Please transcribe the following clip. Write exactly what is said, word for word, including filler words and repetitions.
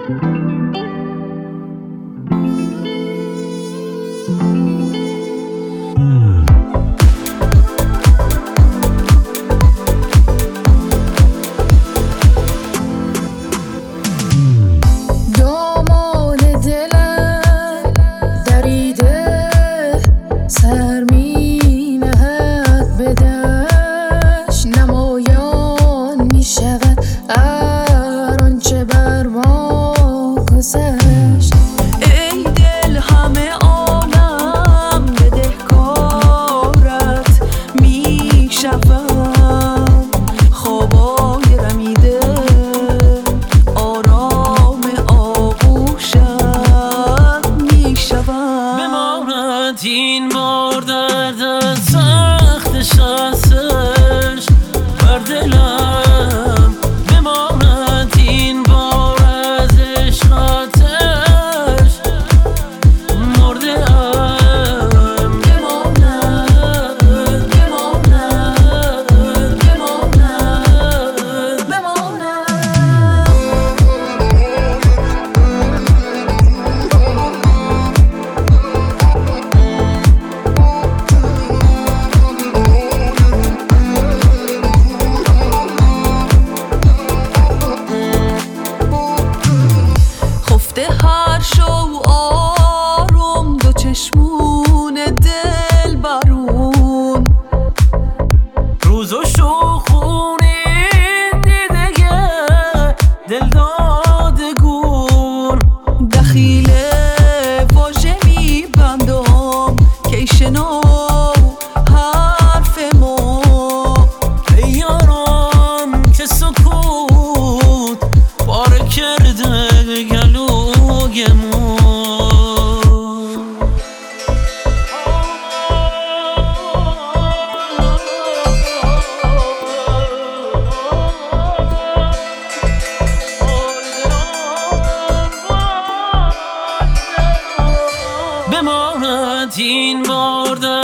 این بار درد سختش هستش بر دلم بماند، این بار از عشقاتش مرده ام بماند بماند بماند بماند. هر شو آروم دو چشمون دل برون، روز و شوخونی دیدگه دل دادگون، دخیل واژه میبندم که شنو حرف ما. یاران که سکوت باره کرده گلوگمون، بماند این بار